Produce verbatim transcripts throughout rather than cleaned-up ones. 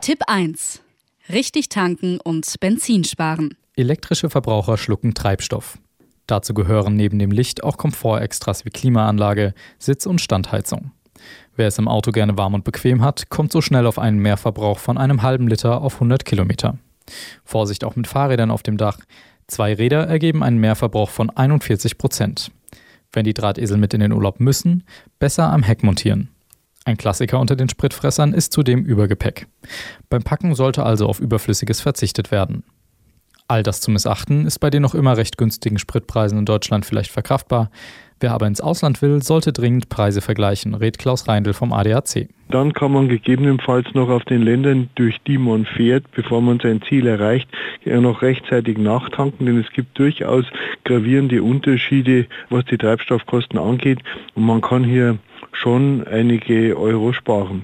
Tipp eins. Richtig tanken und Benzin sparen. Elektrische Verbraucher schlucken Treibstoff. Dazu gehören neben dem Licht auch Komfortextras wie Klimaanlage, Sitz- und Standheizung. Wer es im Auto gerne warm und bequem hat, kommt so schnell auf einen Mehrverbrauch von einem halben Liter auf hundert Kilometer. Vorsicht auch mit Fahrrädern auf dem Dach. Zwei Räder ergeben einen Mehrverbrauch von einundvierzig Prozent. Wenn die Drahtesel mit in den Urlaub müssen, besser am Heck montieren. Ein Klassiker unter den Spritfressern ist zudem Übergepäck. Beim Packen sollte also auf Überflüssiges verzichtet werden. All das zu missachten ist bei den noch immer recht günstigen Spritpreisen in Deutschland vielleicht verkraftbar. Wer aber ins Ausland will, sollte dringend Preise vergleichen, rät Klaus Reindl vom A D A C. Dann kann man gegebenenfalls noch auf den Ländern, durch die man fährt, bevor man sein Ziel erreicht, noch rechtzeitig nachtanken, denn es gibt durchaus gravierende Unterschiede, was die Treibstoffkosten angeht, und man kann hier schon einige Euro sparen.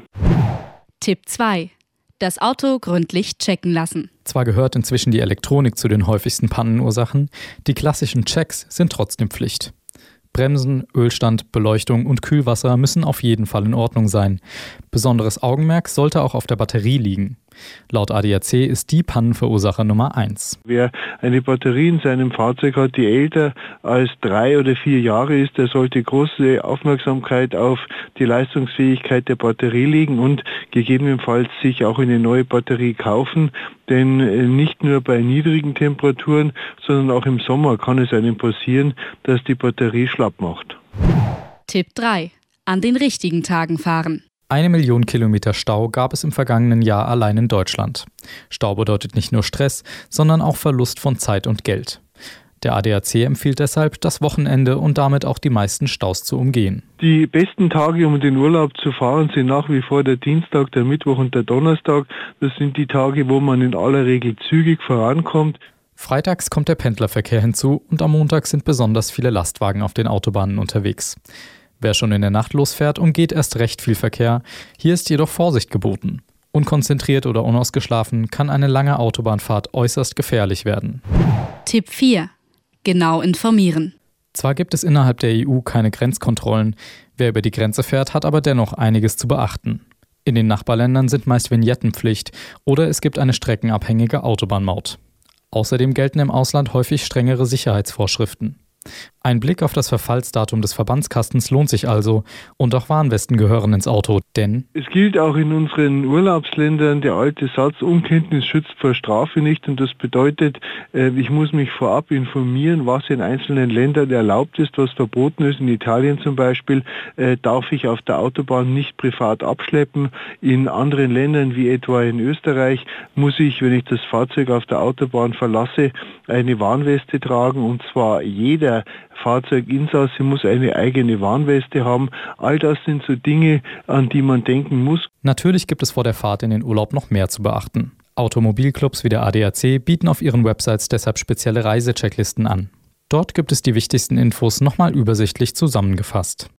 Tipp zwei. Das Auto gründlich checken lassen. Zwar gehört inzwischen die Elektronik zu den häufigsten Pannenursachen, die klassischen Checks sind trotzdem Pflicht. Bremsen, Ölstand, Beleuchtung und Kühlwasser müssen auf jeden Fall in Ordnung sein. Besonderes Augenmerk sollte auch auf der Batterie liegen. Laut A D A C ist die Pannenverursacher Nummer eins. Wer eine Batterie in seinem Fahrzeug hat, die älter als drei oder vier Jahre ist, der sollte große Aufmerksamkeit auf die Leistungsfähigkeit der Batterie legen und gegebenenfalls sich auch eine neue Batterie kaufen. Denn nicht nur bei niedrigen Temperaturen, sondern auch im Sommer kann es einem passieren, dass die Batterie schlapp macht. Tipp drei. An den richtigen Tagen fahren. Eine Million Kilometer Stau gab es im vergangenen Jahr allein in Deutschland. Stau bedeutet nicht nur Stress, sondern auch Verlust von Zeit und Geld. Der A D A C empfiehlt deshalb, das Wochenende und damit auch die meisten Staus zu umgehen. Die besten Tage, um in den Urlaub zu fahren, sind nach wie vor der Dienstag, der Mittwoch und der Donnerstag. Das sind die Tage, wo man in aller Regel zügig vorankommt. Freitags kommt der Pendlerverkehr hinzu und am Montag sind besonders viele Lastwagen auf den Autobahnen unterwegs. Wer schon in der Nacht losfährt, umgeht erst recht viel Verkehr. Hier ist jedoch Vorsicht geboten. Unkonzentriert oder unausgeschlafen kann eine lange Autobahnfahrt äußerst gefährlich werden. Tipp vier. Genau informieren. Zwar gibt es innerhalb der E U keine Grenzkontrollen, wer über die Grenze fährt, hat aber dennoch einiges zu beachten. In den Nachbarländern sind meist Vignettenpflicht oder es gibt eine streckenabhängige Autobahnmaut. Außerdem gelten im Ausland häufig strengere Sicherheitsvorschriften. Ein Blick auf das Verfallsdatum des Verbandskastens lohnt sich also und auch Warnwesten gehören ins Auto, denn es gilt auch in unseren Urlaubsländern der alte Satz, Unkenntnis schützt vor Strafe nicht, und das bedeutet, ich muss mich vorab informieren, was in einzelnen Ländern erlaubt ist, was verboten ist. In Italien zum Beispiel darf ich auf der Autobahn nicht privat abschleppen. In anderen Ländern wie etwa in Österreich muss ich, wenn ich das Fahrzeug auf der Autobahn verlasse, eine Warnweste tragen, und zwar jeder Fahrzeuginsasse muss eine eigene Warnweste haben. All das sind so Dinge, an die man denken muss. Natürlich gibt es vor der Fahrt in den Urlaub noch mehr zu beachten. Automobilclubs wie der A D A C bieten auf ihren Websites deshalb spezielle Reisechecklisten an. Dort gibt es die wichtigsten Infos nochmal übersichtlich zusammengefasst.